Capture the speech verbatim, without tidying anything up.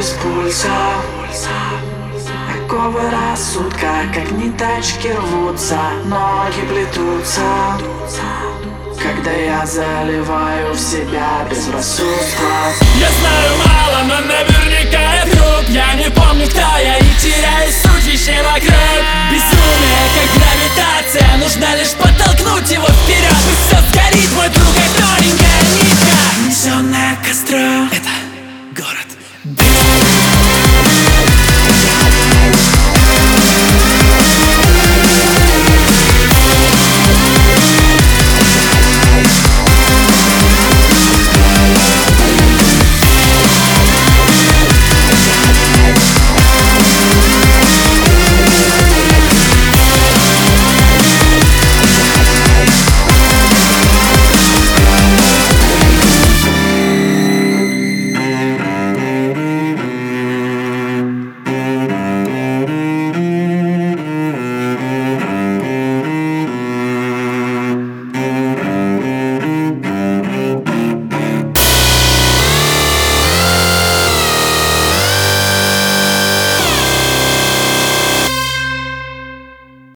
без пульса. Оковы рассудка, как ниточки рвутся, ноги плетутся, когда я заливаю в себя безрассудство. Я знаю мало, но наверняка я друг.